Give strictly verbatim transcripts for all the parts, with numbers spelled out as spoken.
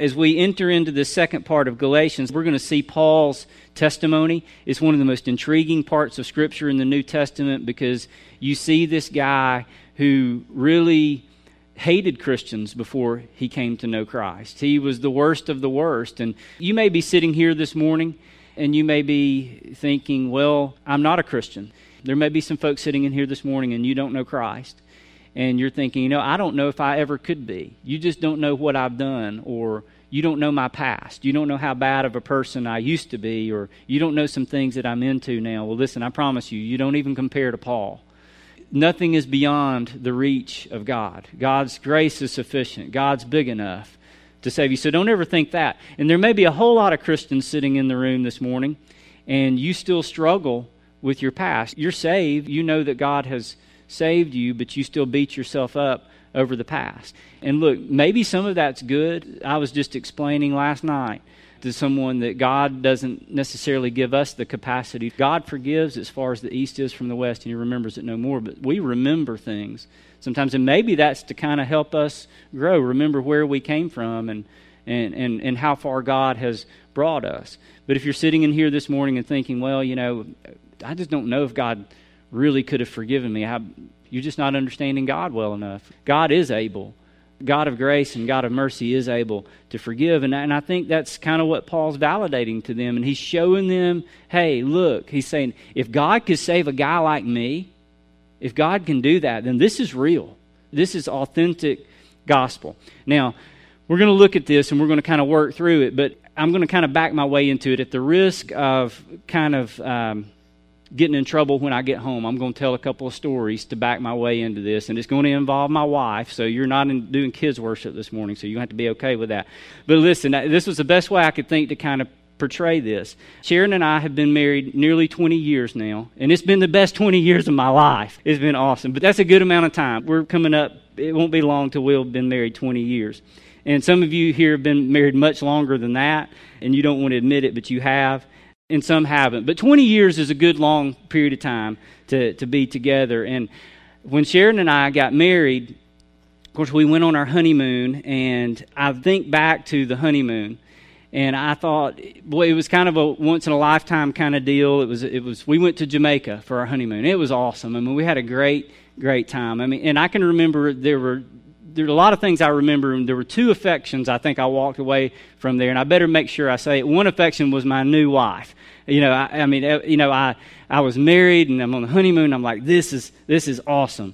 As we enter into the second part of Galatians, we're going to see Paul's testimony. It's one of the most intriguing parts of Scripture in the New Testament because you see this guy who really hated Christians before he came to know Christ. He was the worst of the worst. And you may be sitting here this morning and you may be thinking, well, I'm not a Christian. There may be some folks sitting in here this morning and you don't know Christ. And you're thinking, you know, I don't know if I ever could be. You just don't know what I've done, or you don't know my past. You don't know how bad of a person I used to be, or you don't know some things that I'm into now. Well, listen, I promise you, you don't even compare to Paul. Nothing is beyond the reach of God. God's grace is sufficient. God's big enough to save you. So don't ever think that. And there may be a whole lot of Christians sitting in the room this morning, and you still struggle with your past. You're saved. You know that God has saved you, but you still beat yourself up over the past. And look, maybe some of that's good. I was just explaining last night to someone that God doesn't necessarily give us the capacity. God forgives as far as the east is from the west, and He remembers it no more. But we remember things sometimes, and maybe that's to kind of help us grow, remember where we came from and, and, and, and how far God has brought us. But if you're sitting in here this morning and thinking, well, you know, I just don't know if God really could have forgiven me. I, you're just not understanding God well enough. God is able. God of grace and God of mercy is able to forgive. And, and I think that's kind of what Paul's validating to them. And he's showing them, hey, look, he's saying, if God could save a guy like me, if God can do that, then this is real. This is authentic gospel. Now, we're going to look at this and we're going to kind of work through it, but I'm going to kind of back my way into it at the risk of kind of Um, getting in trouble when I get home. I'm going to tell a couple of stories to back my way into this, and it's going to involve my wife, so you're not in, doing kids worship this morning, so you have to be okay with that. But listen, this was the best way I could think to kind of portray this. Sharon and I have been married nearly twenty years now, and it's been the best twenty years of my life. It's been awesome, but that's a good amount of time. We're coming up, it won't be long till we'll have been married twenty years. And some of you here have been married much longer than that, and you don't want to admit it, but you have. And some haven't. But twenty years is a good long period of time to, to be together. And when Sharon and I got married, of course, we went on our honeymoon, and I think back to the honeymoon, and I thought, boy, it was kind of a once-in-a-lifetime kind of deal. It was, it was. We went to Jamaica for our honeymoon. It was awesome. I mean, we had a great, great time. I mean, and I can remember there were There are a lot of things I remember, and there were two affections I think I walked away from there, and I better make sure I say it. One affection was my new wife. You know, I, I mean, you know, I, I was married, and I'm on the honeymoon. I'm like, this is this is awesome.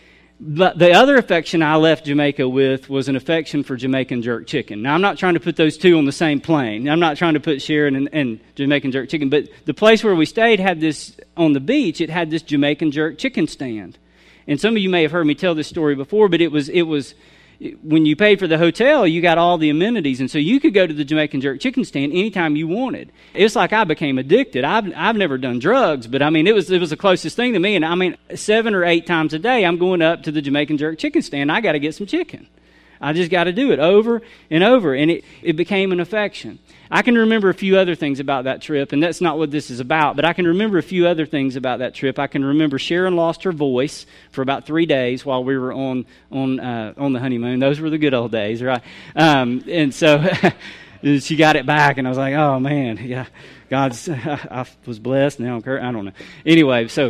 But the other affection I left Jamaica with was an affection for Jamaican jerk chicken. Now, I'm not trying to put those two on the same plane. I'm not trying to put Sharon and, and Jamaican jerk chicken, but the place where we stayed had this, on the beach, it had this Jamaican jerk chicken stand. And some of you may have heard me tell this story before, but it was it was when you paid for the hotel, you got all the amenities, and so you could go to the Jamaican jerk chicken stand anytime you wanted. It's like I became addicted. I've I've never done drugs, but I mean it was it was the closest thing to me. And I mean seven or eight times a day, I'm going up to the Jamaican jerk chicken stand. I got to get some chicken. I just got to do it over and over, and it it became an affection. I can remember a few other things about that trip, and that's not what this is about, but I can remember a few other things about that trip. I can remember Sharon lost her voice for about three days while we were on on uh, on the honeymoon. Those were the good old days, right? Um, and so she got it back, and I was like, oh, man, yeah, God's, I was blessed. Now I'm cur- I don't know. Anyway, so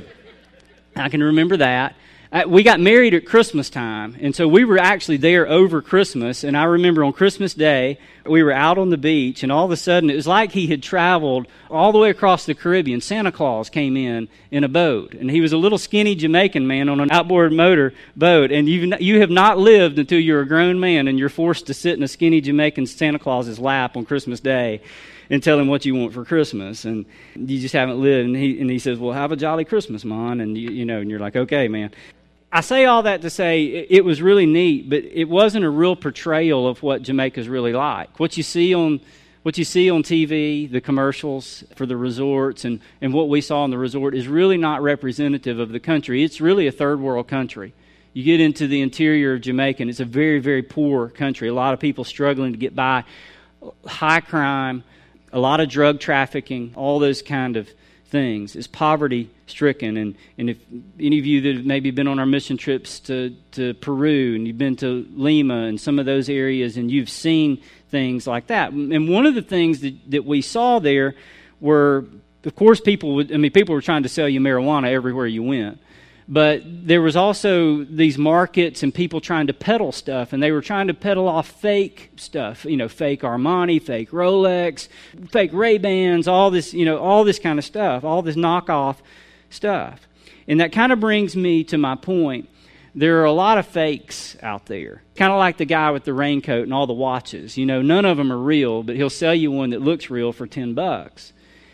I can remember that. Uh, we got married at Christmas time, and so we were actually there over Christmas, and I remember on Christmas Day, we were out on the beach, and all of a sudden, it was like he had traveled all the way across the Caribbean. Santa Claus came in in a boat, and he was a little skinny Jamaican man on an outboard motor boat, and you've, you have not lived until you're a grown man, and you're forced to sit in a skinny Jamaican Santa Claus's lap on Christmas Day and tell him what you want for Christmas, and you just haven't lived. And he and he says, well, have a jolly Christmas, Mon, and you, you know, and you're like, okay, man. I say all that to say it was really neat, but it wasn't a real portrayal of what Jamaica's really like. What you see on what you see on T V, the commercials for the resorts, and, and what we saw on the resort is really not representative of the country. It's really a third world country. You get into the interior of Jamaica, and it's a very, very poor country. A lot of people struggling to get by, high crime, a lot of drug trafficking, all those kind of things. It's poverty-stricken. And, and if any of you that have maybe been on our mission trips to, to Peru, and you've been to Lima and some of those areas, and you've seen things like that. And one of the things that, that we saw there were, of course, people would, I mean, people were trying to sell you marijuana everywhere you went. But there was also these markets and people trying to peddle stuff, and they were trying to peddle off fake stuff, you know, fake Armani, fake Rolex, fake Ray-Bans, all this, you know, all this kind of stuff, all this knockoff stuff. And that kind of brings me to my point. There are a lot of fakes out there, kind of like the guy with the raincoat and all the watches. You know, none of them are real, but he'll sell you one that looks real for ten bucks.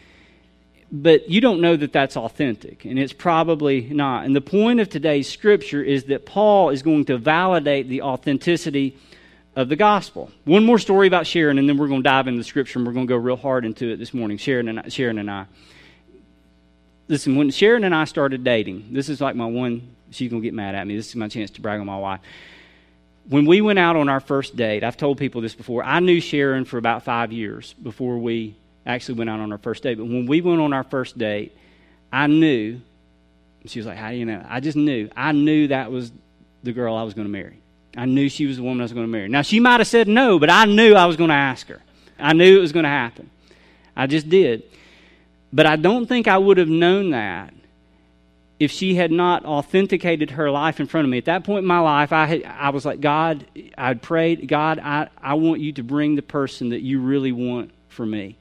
But you don't know that that's authentic, and it's probably not. And the point of today's scripture is that Paul is going to validate the authenticity of the gospel. One more story about Sharon, and then we're going to dive into the scripture, and we're going to go real hard into it this morning, Sharon and I. Sharon and I. Listen, when Sharon and I started dating, this is like my one, she's going to get mad at me, this is my chance to brag on my wife. When we went out on our first date, I've told people this before, I knew Sharon for about five years before we actually went out on our first date. But when we went on our first date, I knew, she was like, how do you know? I just knew. I knew that was the girl I was going to marry. I knew she was the woman I was going to marry. Now, she might have said no, but I knew I was going to ask her. I knew it was going to happen. I just did. But I don't think I would have known that if she had not authenticated her life in front of me. At that point in my life, I had, I was like, God, I'd prayed, God, I, I want you to bring the person that you really want for me.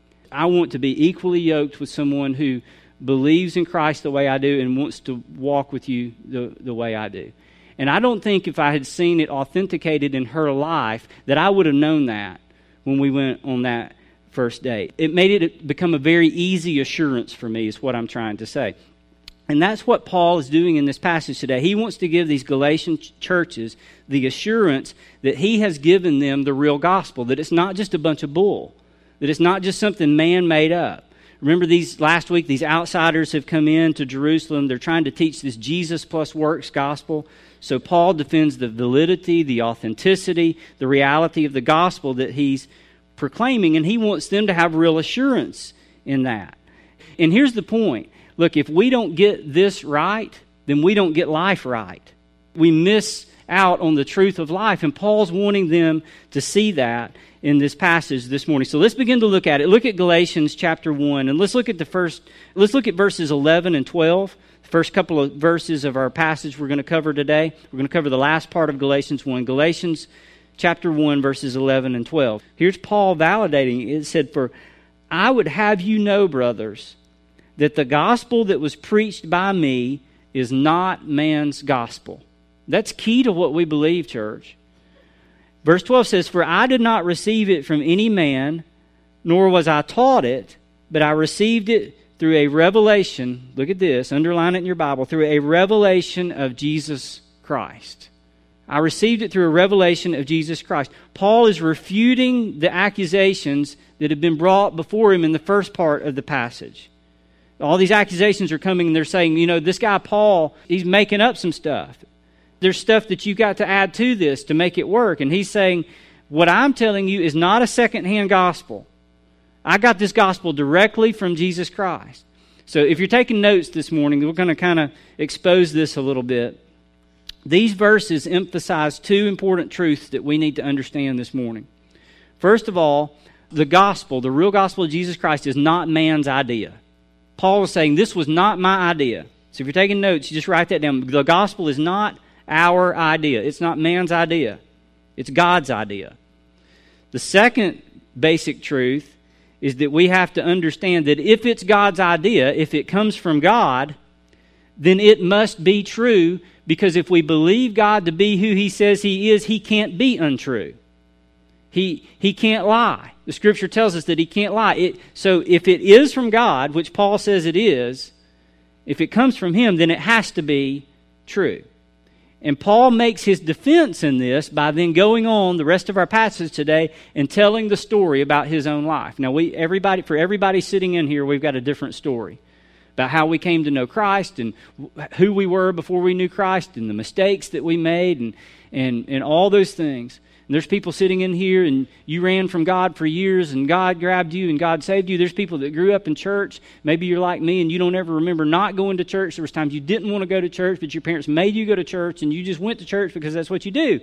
I want to be equally yoked with someone who believes in Christ the way I do and wants to walk with you the, the way I do. And I don't think if I had seen it authenticated in her life that I would have known that when we went on that first date. It made it become a very easy assurance for me is what I'm trying to say. And that's what Paul is doing in this passage today. He wants to give these Galatian ch- churches the assurance that he has given them the real gospel, that it's not just a bunch of bull, that it's not just something man made up. Remember these last week, these outsiders have come in to Jerusalem. They're trying to teach this Jesus plus works gospel. So Paul defends the validity, the authenticity, the reality of the gospel that he's proclaiming, and he wants them to have real assurance in that. And here's the point. Look, if we don't get this right, then we don't get life right. We miss out on the truth of life, and Paul's wanting them to see that in this passage this morning. So let's begin to look at it. Look at Galatians chapter one, and let's look at the first, let's look at verses eleven and twelve. The first couple of verses of our passage we're going to cover today. We're going to cover the last part of Galatians one. Galatians chapter one, verses eleven and twelve. Here's Paul validating. It said, "For I would have you know, brothers, that the gospel that was preached by me is not man's gospel." That's key to what we believe, church. Verse twelve says, "For I did not receive it from any man, nor was I taught it, but I received it through a revelation," look at this, underline it in your Bible, "through a revelation of Jesus Christ." I received it through a revelation of Jesus Christ. Paul is refuting the accusations that have been brought before him in the first part of the passage. All these accusations are coming and they're saying, you know, this guy Paul, he's making up some stuff. There's stuff that you got to add to this to make it work. And he's saying, what I'm telling you is not a secondhand gospel. I got this gospel directly from Jesus Christ. So if you're taking notes this morning, we're going to kind of expose this a little bit. These verses emphasize two important truths that we need to understand this morning. First of all, the gospel, the real gospel of Jesus Christ, is not man's idea. Paul was saying, this was not my idea. So if you're taking notes, you just write that down. The gospel is not our idea. It's not man's idea. It's God's idea. The second basic truth is that we have to understand that if it's God's idea, if it comes from God, then it must be true, because if we believe God to be who He says He is, He can't be untrue. He, he can't lie. The Scripture tells us that He can't lie. It, so if it is from God, which Paul says it is, if it comes from Him, then it has to be true. And Paul makes his defense in this by then going on the rest of our passage today and telling the story about his own life. Now, we everybody for everybody sitting in here, we've got a different story about how we came to know Christ and who we were before we knew Christ and the mistakes that we made and and, and all those things. And there's people sitting in here and you ran from God for years and God grabbed you and God saved you. There's people that grew up in church. Maybe you're like me and you don't ever remember not going to church. There was times you didn't want to go to church, but your parents made you go to church and you just went to church because that's what you do.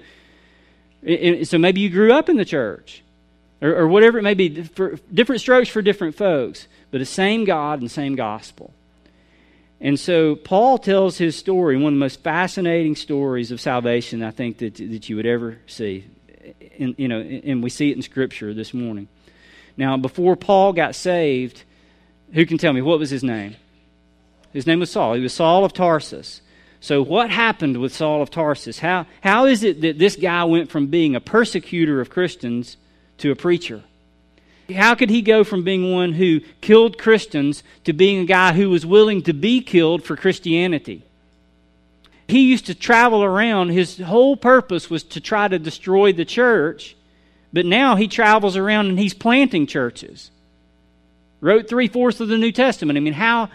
And so maybe you grew up in the church or, or whatever it may be. For different strokes for different folks, but the same God and same gospel. And so Paul tells his story, one of the most fascinating stories of salvation I think that, that you would ever see. In, you know, and we see it in Scripture this morning. Now, before Paul got saved, who can tell me, what was his name? His name was Saul. He was Saul of Tarsus. So what happened with Saul of Tarsus? How How is it that this guy went from being a persecutor of Christians to a preacher? How could he go from being one who killed Christians to being a guy who was willing to be killed for Christianity? He used to travel around. His whole purpose was to try to destroy the church. But now he travels around and he's planting churches. Wrote three-fourths of the New Testament. I mean, how,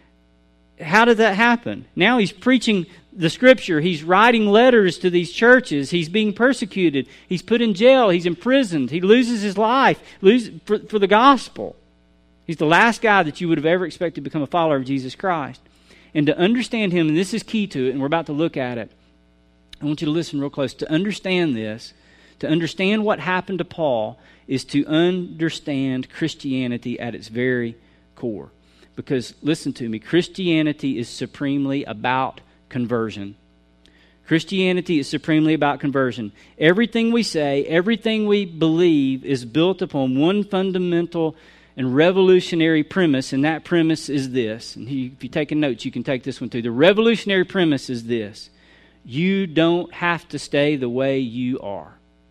how did that happen? Now he's preaching the Scripture. He's writing letters to these churches. He's being persecuted. He's put in jail. He's imprisoned. He loses his life loses, for, for the gospel. He's the last guy that you would have ever expected to become a follower of Jesus Christ. And to understand him, and this is key to it, and we're about to look at it, I want you to listen real close. To understand this, to understand what happened to Paul, is to understand Christianity at its very core. Because, listen to me, Christianity is supremely about conversion. Christianity is supremely about conversion. Everything we say, everything we believe is built upon one fundamental and revolutionary premise, and that premise is this. And if you're taking notes, you can take this one too. The revolutionary premise is this. You don't have to stay the way you are.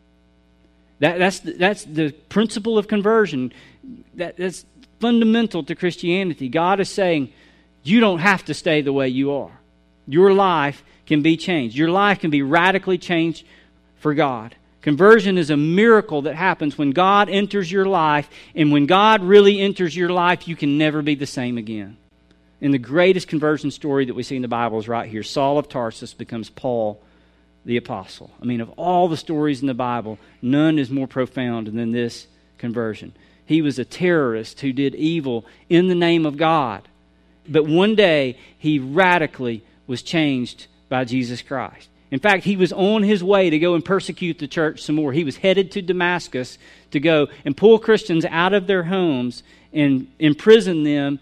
That, that's, the, that's the principle of conversion. That, that's fundamental to Christianity. God is saying, you don't have to stay the way you are. Your life can be changed. Your life can be radically changed for God. Conversion is a miracle that happens when God enters your life, and when God really enters your life, you can never be the same again. And the greatest conversion story that we see in the Bible is right here. Saul of Tarsus becomes Paul the Apostle. I mean, of all the stories in the Bible, none is more profound than this conversion. He was a terrorist who did evil in the name of God. But one day, he radically was changed by Jesus Christ. In fact, he was on his way to go and persecute the church some more. He was headed to Damascus to go and pull Christians out of their homes and imprison them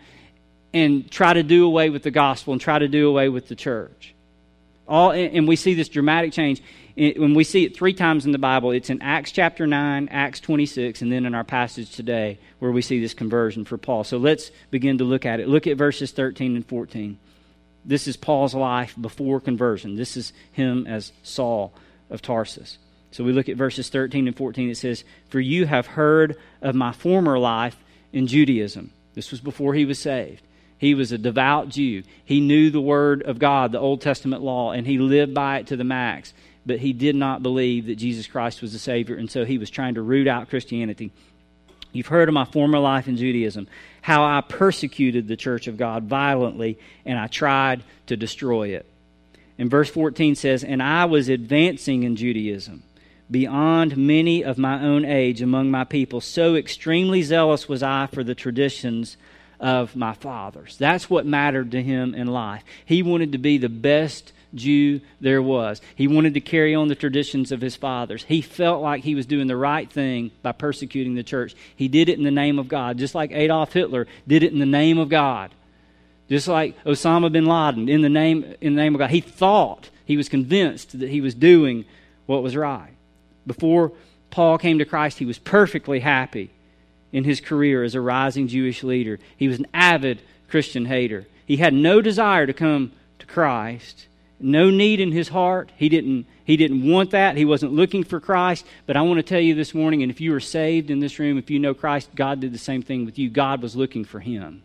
and try to do away with the gospel and try to do away with the church. All, and we see this dramatic change. When we see it three times in the Bible, it's in Acts chapter nine, Acts twenty-six, and then in our passage today where we see this conversion for Paul. So let's begin to look at it. Look at verses thirteen and fourteen. This is Paul's life before conversion. This is him as Saul of Tarsus. So we look at verses thirteen and fourteen. It says, "For you have heard of my former life in Judaism." This was before he was saved. He was a devout Jew. He knew the Word of God, the Old Testament law, and he lived by it to the max. But he did not believe that Jesus Christ was the Savior, and so he was trying to root out Christianity. "You've heard of my former life in Judaism, how I persecuted the church of God violently, and I tried to destroy it." And verse fourteen says, "And I was advancing in Judaism beyond many of my own age among my people. So extremely zealous was I for the traditions of my fathers." That's what mattered to him in life. He wanted to be the best Jew there was. He wanted to carry on the traditions of his fathers. He felt like he was doing the right thing by persecuting the church. He did it in the name of God, just like Adolf Hitler did it in the name of God. Just like Osama bin Laden in the name in the name of God. He thought, he was convinced that he was doing what was right. Before Paul came to Christ, he was perfectly happy in his career as a rising Jewish leader. He was an avid Christian hater. He had no desire to come to Christ. No need in his heart. He didn't, he didn't want that. He wasn't looking for Christ. But I want to tell you this morning, and if you are saved in this room, if you know Christ, God did the same thing with you. God was looking for him.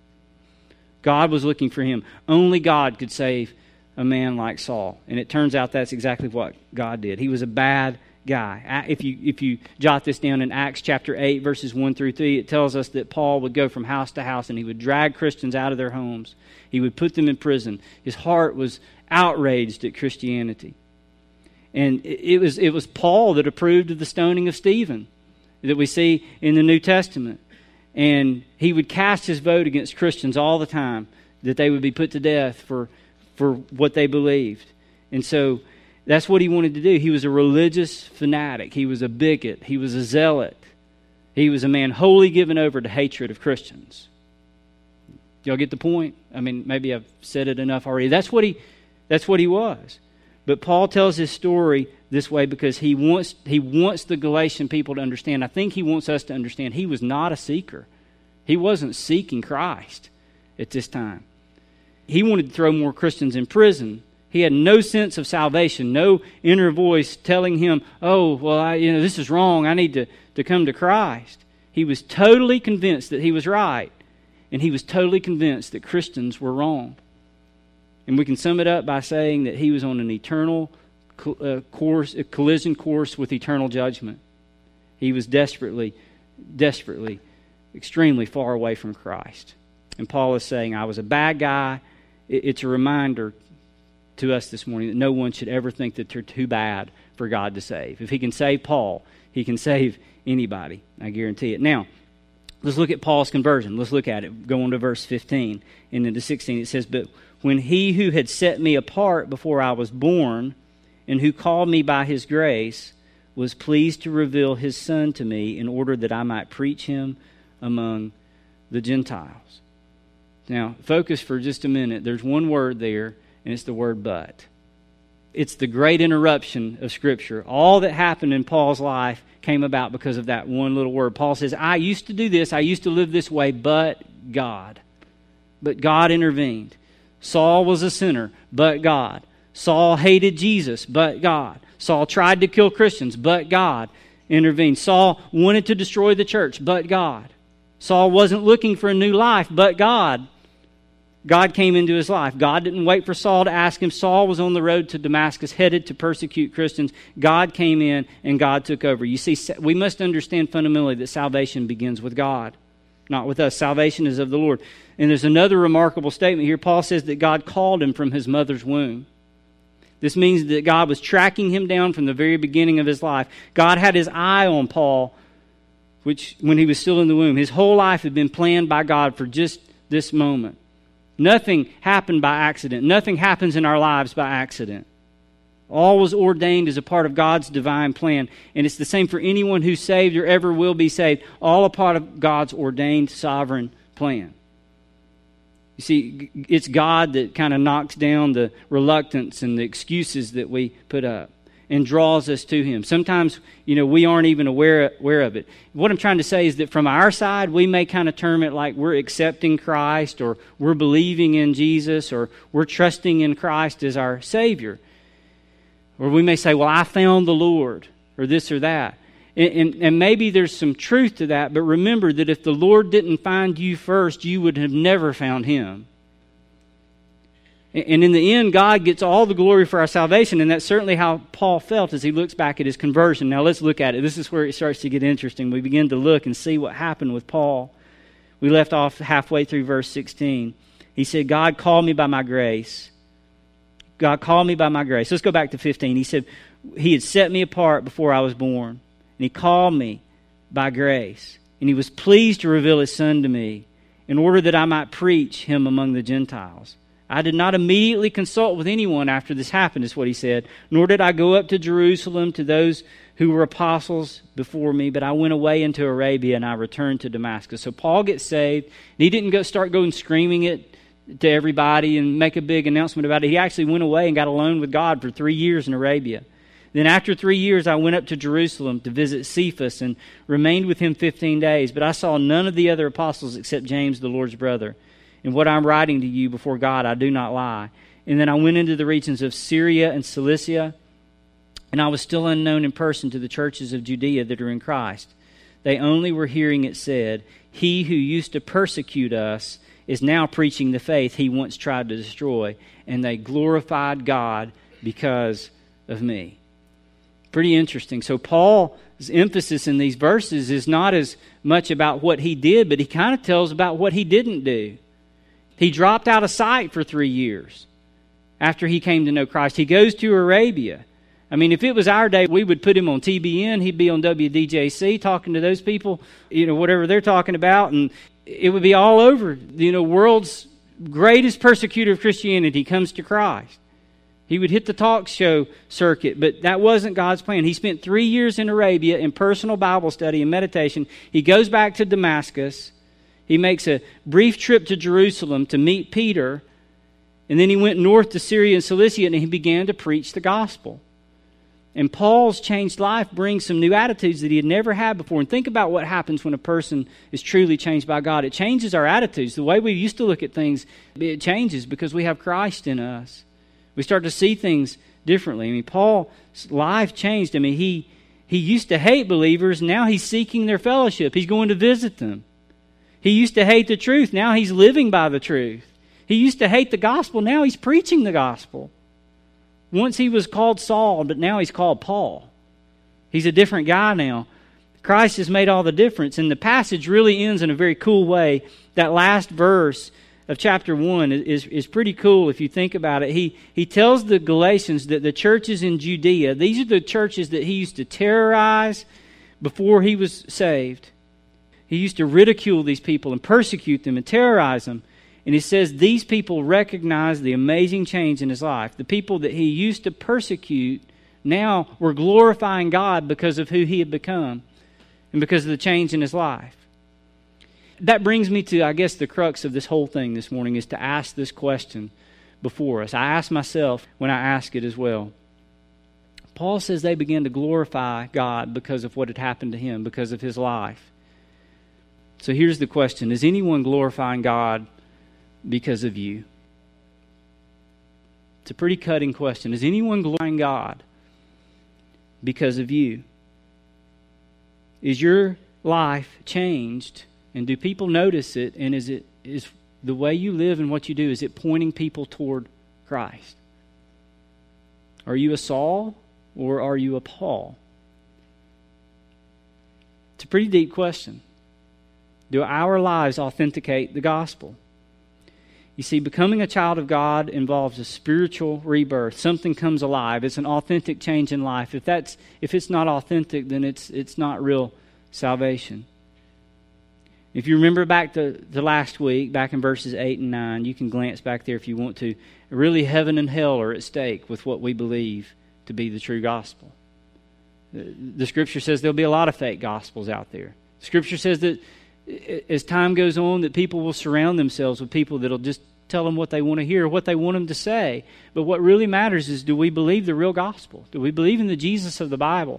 God was looking for him. Only God could save a man like Saul. And it turns out that's exactly what God did. He was a bad guy. If you if you jot this down in Acts chapter eight, verses one through three, it tells us that Paul would go from house to house and he would drag Christians out of their homes. He would put them in prison. His heart was outraged at Christianity. And it was it was Paul that approved of the stoning of Stephen that we see in the New Testament. And he would cast his vote against Christians all the time, that they would be put to death for, for what they believed. And so that's what he wanted to do. He was a religious fanatic. He was a bigot. He was a zealot. He was a man wholly given over to hatred of Christians. Y'all get the point? I mean, maybe I've said it enough already. That's what he, that's what he was. But Paul tells his story this way because he wants he wants the Galatian people to understand. I think he wants us to understand he was not a seeker. He wasn't seeking Christ at this time. He wanted to throw more Christians in prison. He had no sense of salvation, no inner voice telling him, oh, well, I, you know, this is wrong. I need to, to come to Christ. He was totally convinced that he was right. And he was totally convinced that Christians were wrong. And we can sum it up by saying that he was on an eternal uh, course, a collision course with eternal judgment. He was desperately, desperately, extremely far away from Christ. And Paul is saying, I was a bad guy. It's a reminder to us this morning that no one should ever think that they're too bad for God to save. If he can save Paul, he can save anybody. I guarantee it. Now, let's look at Paul's conversion. Let's look at it. Go on to verse fifteen and into sixteen. It says, but when he who had set me apart before I was born, and who called me by his grace, was pleased to reveal his Son to me in order that I might preach him among the Gentiles. Now, focus for just a minute. There's one word there, and it's the word but. It's the great interruption of Scripture. All that happened in Paul's life came about because of that one little word. Paul says, I used to do this, I used to live this way, but God. But God intervened. Saul was a sinner, but God. Saul hated Jesus, but God. Saul tried to kill Christians, but God intervened. Saul wanted to destroy the church, but God. Saul wasn't looking for a new life, but God. God came into his life. God didn't wait for Saul to ask him. Saul was on the road to Damascus, headed to persecute Christians. God came in and God took over. You see, we must understand fundamentally that salvation begins with God, not with us. Salvation is of the Lord. And there's another remarkable statement here. Paul says that God called him from his mother's womb. This means that God was tracking him down from the very beginning of his life. God had his eye on Paul, which when he was still in the womb. His whole life had been planned by God for just this moment. Nothing happened by accident. Nothing happens in our lives by accident. All was ordained as a part of God's divine plan. And it's the same for anyone who's saved or ever will be saved. All a part of God's ordained sovereign plan. You see, it's God that kind of knocks down the reluctance and the excuses that we put up and draws us to Him. Sometimes, you know, we aren't even aware, aware of it. What I'm trying to say is that from our side, we may kind of term it like we're accepting Christ, or we're believing in Jesus, or we're trusting in Christ as our Savior. Or we may say, well, I found the Lord, or this or that. And, and, and maybe there's some truth to that, but remember that if the Lord didn't find you first, you would have never found Him. And in the end, God gets all the glory for our salvation, and that's certainly how Paul felt as he looks back at his conversion. Now let's look at it. This is where it starts to get interesting. We begin to look and see what happened with Paul. We left off halfway through verse sixteen. He said, God called me by my grace. God called me by my grace. Let's go back to fifteen. He said, He had set me apart before I was born, and He called me by grace. And He was pleased to reveal His Son to me in order that I might preach Him among the Gentiles. I did not immediately consult with anyone after this happened, is what he said, nor did I go up to Jerusalem to those who were apostles before me, but I went away into Arabia and I returned to Damascus. So Paul gets saved, and he didn't go start going screaming it to everybody and make a big announcement about it. He actually went away and got alone with God for three years in Arabia. Then after three years, I went up to Jerusalem to visit Cephas and remained with him fifteen days, but I saw none of the other apostles except James, the Lord's brother. And what I'm writing to you before God, I do not lie. And then I went into the regions of Syria and Cilicia, and I was still unknown in person to the churches of Judea that are in Christ. They only were hearing it said, He who used to persecute us is now preaching the faith he once tried to destroy, and they glorified God because of me. Pretty interesting. So Paul's emphasis in these verses is not as much about what he did, but he kind of tells about what he didn't do. He dropped out of sight for three years after he came to know Christ. He goes to Arabia. I mean, if it was our day, we would put him on T B N. He'd be on W D J C talking to those people, you know, whatever they're talking about. And it would be all over. You know, world's greatest persecutor of Christianity comes to Christ. He would hit the talk show circuit, but that wasn't God's plan. He spent three years in Arabia in personal Bible study and meditation. He goes back to Damascus. He makes a brief trip to Jerusalem to meet Peter, and then he went north to Syria and Cilicia, and he began to preach the gospel. And Paul's changed life brings some new attitudes that he had never had before. And think about what happens when a person is truly changed by God. It changes our attitudes. The way we used to look at things, it changes because we have Christ in us. We start to see things differently. I mean, Paul's life changed. I mean, he he used to hate believers. Now he's seeking their fellowship. He's going to visit them. He used to hate the truth. Now he's living by the truth. He used to hate the gospel. Now he's preaching the gospel. Once he was called Saul, but now he's called Paul. He's a different guy now. Christ has made all the difference. And the passage really ends in a very cool way. That last verse of chapter one is, is pretty cool if you think about it. He, he tells the Galatians that the churches in Judea, these are the churches that he used to terrorize before he was saved. He used to ridicule these people and persecute them and terrorize them. And he says these people recognize the amazing change in his life. The people that he used to persecute now were glorifying God because of who he had become and because of the change in his life. That brings me to, I guess, the crux of this whole thing this morning is to ask this question before us. I ask myself when I ask it as well. Paul says they began to glorify God because of what had happened to him, because of his life. So here's the question. Is anyone glorifying God because of you? It's a pretty cutting question. Is anyone glorifying God because of you? Is your life changed? And do people notice it? And is it is the way you live and what you do, is it pointing people toward Christ? Are you a Saul or are you a Paul? It's a pretty deep question. Do our lives authenticate the gospel? You see, becoming a child of God involves a spiritual rebirth. Something comes alive. It's an authentic change in life. If that's if it's not authentic, then it's it's not real salvation. If you remember back to, to last week, back in verses eight and nine, you can glance back there if you want to. Really, heaven and hell are at stake with what we believe to be the true gospel. The, the Scripture says there'll be a lot of fake gospels out there. The Scripture says that as time goes on, that people will surround themselves with people that'll just tell them what they want to hear, what they want them to say. But what really matters is, do we believe the real gospel? Do we believe in the Jesus of the Bible?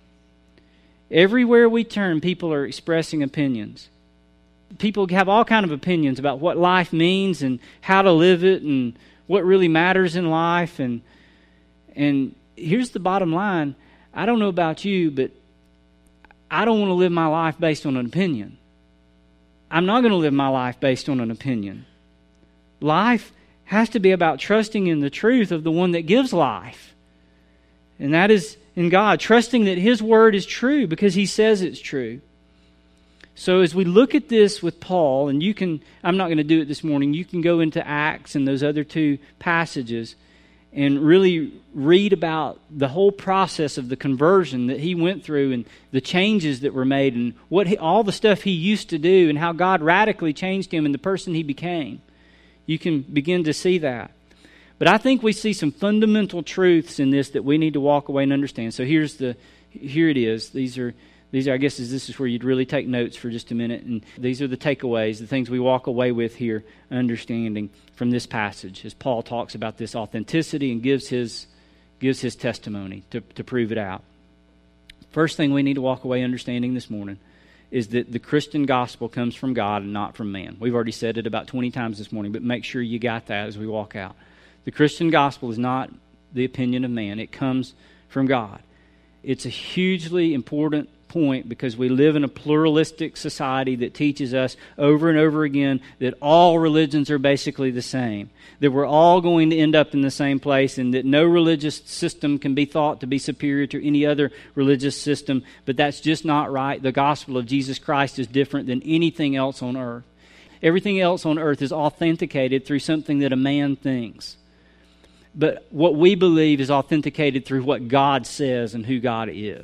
Everywhere we turn, people are expressing opinions. People have all kinds of opinions about what life means and how to live it and what really matters in life. And and here's the bottom line. I don't know about you, but I don't want to live my life based on an opinion. I'm not going to live my life based on an opinion. Life has to be about trusting in the truth of the one that gives life. And that is in God, trusting that His Word is true because He says it's true. So as we look at this with Paul, and you can, I'm not going to do it this morning, you can go into Acts and those other two passages and really read about the whole process of the conversion that he went through and the changes that were made and what he, all the stuff he used to do and how God radically changed him and the person he became. You can begin to see that. But I think we see some fundamental truths in this that we need to walk away and understand. So here's the, here it is. These are, these are, I guess this is where you'd really take notes for just a minute. And these are the takeaways, the things we walk away with here, understanding from this passage as Paul talks about this authenticity and gives his, gives his testimony to, to prove it out. First thing we need to walk away understanding this morning is that the Christian gospel comes from God and not from man. We've already said it about twenty times this morning, but make sure you got that as we walk out. The Christian gospel is not the opinion of man. It comes from God. It's a hugely important point because we live in a pluralistic society that teaches us over and over again that all religions are basically the same, that we're all going to end up in the same place, and that no religious system can be thought to be superior to any other religious system. But that's just not right. The gospel of Jesus Christ is different than anything else on earth. Everything else on earth is authenticated through something that a man thinks. But what we believe is authenticated through what God says and who God is.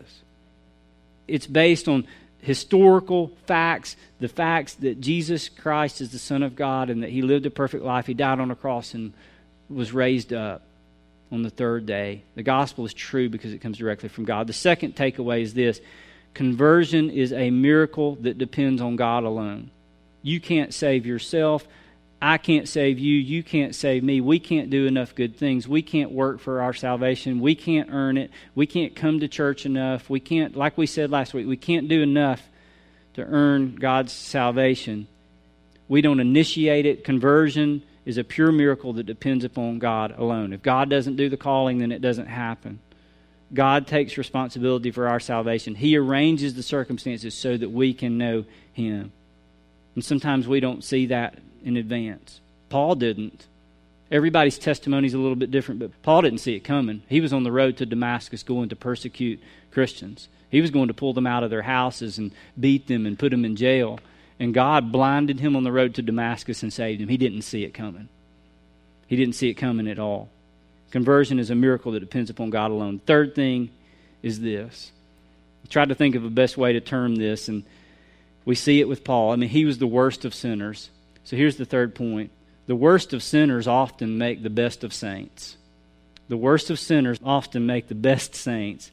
It's based on historical facts, the facts that Jesus Christ is the Son of God and that He lived a perfect life. He died on a cross and was raised up on the third day. The gospel is true because it comes directly from God. The second takeaway is this: conversion is a miracle that depends on God alone. You can't save yourself. I can't save you. You can't save me. We can't do enough good things. We can't work for our salvation. We can't earn it. We can't come to church enough. We can't, like we said last week, we can't do enough to earn God's salvation. We don't initiate it. Conversion is a pure miracle that depends upon God alone. If God doesn't do the calling, then it doesn't happen. God takes responsibility for our salvation. He arranges the circumstances so that we can know Him. And sometimes we don't see that in advance. Paul didn't. Everybody's testimony is a little bit different, but Paul didn't see it coming. He was on the road to Damascus going to persecute Christians. He was going to pull them out of their houses and beat them and put them in jail. And God blinded him on the road to Damascus and saved him. He didn't see it coming. He didn't see it coming at all. Conversion is a miracle that depends upon God alone. Third thing is this. I tried to think of the best way to term this, and we see it with Paul. I mean, he was the worst of sinners. So here's the third point. The worst of sinners often make the best of saints. The worst of sinners often make the best saints.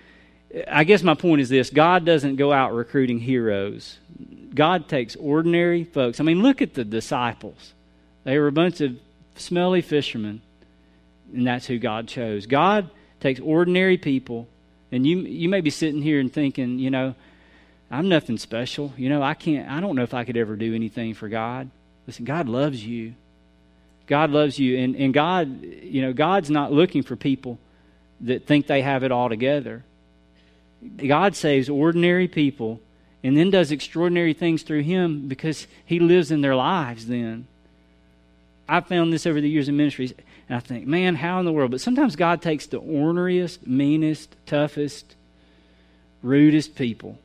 I guess my point is this: God doesn't go out recruiting heroes. God takes ordinary folks. I mean, look at the disciples. They were a bunch of smelly fishermen, and that's who God chose. God takes ordinary people, and you you may be sitting here and thinking, you know, I'm nothing special. You know, I can't, I don't know if I could ever do anything for God. Listen, God loves you. God loves you. And, and God, you know, God's not looking for people that think they have it all together. God saves ordinary people and then does extraordinary things through Him because He lives in their lives then. I've found this over the years in ministries, and I think, man, how in the world? But sometimes God takes the orneriest, meanest, toughest, rudest people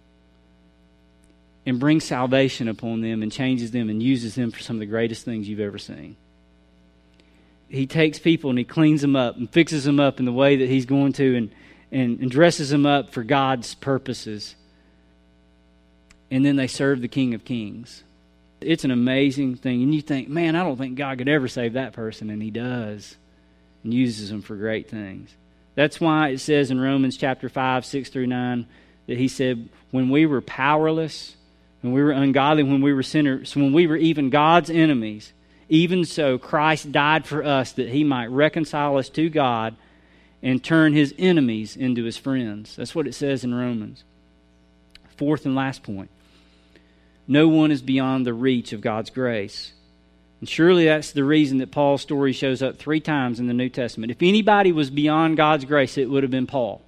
and brings salvation upon them and changes them and uses them for some of the greatest things you've ever seen. He takes people and He cleans them up and fixes them up in the way that He's going to and, and, and dresses them up for God's purposes. And then they serve the King of Kings. It's an amazing thing. And you think, man, I don't think God could ever save that person. And He does. And uses them for great things. That's why it says in Romans chapter five, six through nine, that He said, when we were powerless, when we were ungodly, when we were sinners, when we were even God's enemies, even so Christ died for us that He might reconcile us to God and turn His enemies into His friends. That's what it says in Romans. Fourth and last point. No one is beyond the reach of God's grace. And surely that's the reason that Paul's story shows up three times in the New Testament. If anybody was beyond God's grace, it would have been Paul.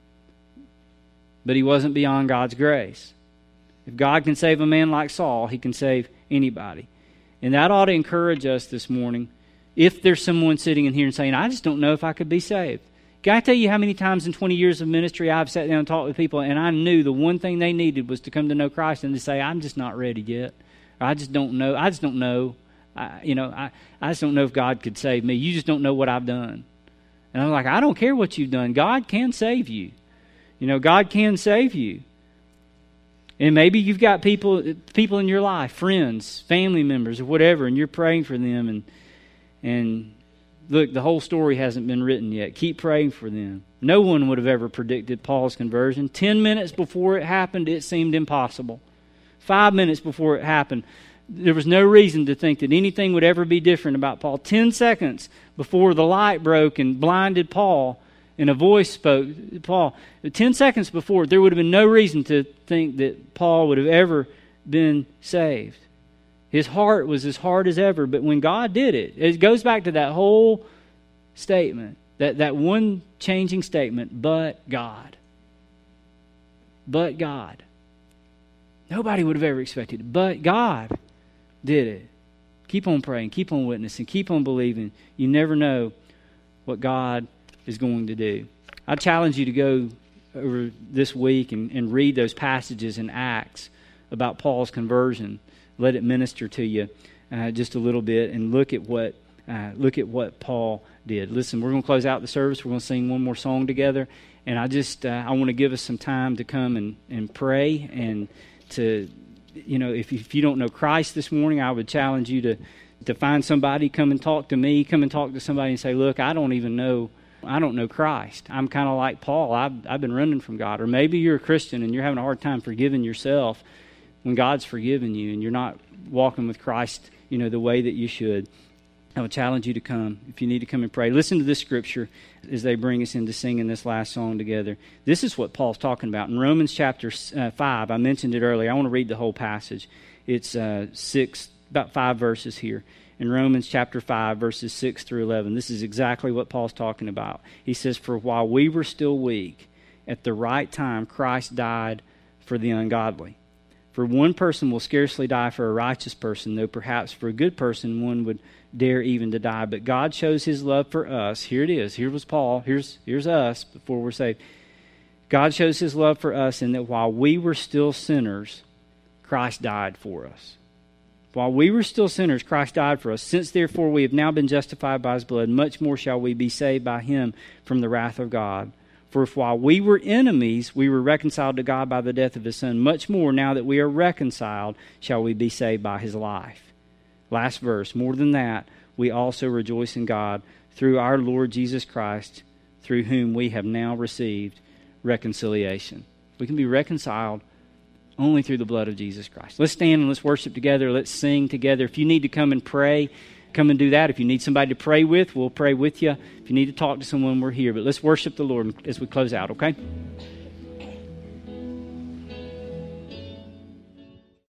But he wasn't beyond God's grace. If God can save a man like Saul, He can save anybody. And that ought to encourage us this morning. If there's someone sitting in here and saying, I just don't know if I could be saved. Can I tell you how many times in twenty years of ministry I've sat down and talked with people and I knew the one thing they needed was to come to know Christ and to say, I'm just not ready yet. Or I just don't know. I just don't know. I, you know, I, I just don't know if God could save me. You just don't know what I've done. And I'm like, I don't care what you've done. God can save you. You know, God can save you. And maybe you've got people people in your life, friends, family members, or whatever, and you're praying for them. And and look, the whole story hasn't been written yet. Keep praying for them. No one would have ever predicted Paul's conversion. Ten minutes before it happened, it seemed impossible. Five minutes before it happened, there was no reason to think that anything would ever be different about Paul. Ten seconds before the light broke and blinded Paul, and a voice spoke, Paul, ten seconds before, there would have been no reason to think that Paul would have ever been saved. His heart was as hard as ever, but when God did it, it goes back to that whole statement, that, that one changing statement, but God. But God. Nobody would have ever expected it, but God did it. Keep on praying, keep on witnessing, keep on believing. You never know what God is going to do. I challenge you to go over this week and, and read those passages in Acts about Paul's conversion. Let it minister to you uh, just a little bit and look at what uh, look at what Paul did. Listen, we're going to close out the service. We're going to sing one more song together. And I just, uh, I want to give us some time to come and, and pray and to, you know, if, if you don't know Christ this morning, I would challenge you to, to find somebody, come and talk to me, come and talk to somebody and say, look, I don't even know, I don't know Christ. I'm kind of like Paul. I've, I've been running from God. Or maybe you're a Christian and you're having a hard time forgiving yourself when God's forgiven you and you're not walking with Christ, you know, the way that you should. I would challenge you to come if you need to come and pray. Listen to this scripture as they bring us into singing this last song together. This is what Paul's talking about. In Romans chapter uh, five, I mentioned it earlier. I want to read the whole passage. It's uh, six, about five verses here. In Romans chapter five, verses six through eleven, this is exactly what Paul's talking about. He says, for while we were still weak, at the right time Christ died for the ungodly. For one person will scarcely die for a righteous person, though perhaps for a good person one would dare even to die. But God shows his love for us. Here it is. Here was Paul. Here's, here's us before we're saved. God shows his love for us in that while we were still sinners, Christ died for us. While we were still sinners, Christ died for us. Since therefore we have now been justified by his blood, much more shall we be saved by him from the wrath of God. For if while we were enemies, we were reconciled to God by the death of his Son, much more now that we are reconciled, shall we be saved by his life. Last verse, more than that, we also rejoice in God through our Lord Jesus Christ, through whom we have now received reconciliation. We can be reconciled only through the blood of Jesus Christ. Let's stand and let's worship together. Let's sing together. If you need to come and pray, come and do that. If you need somebody to pray with, we'll pray with you. If you need to talk to someone, we're here. But let's worship the Lord as we close out, okay?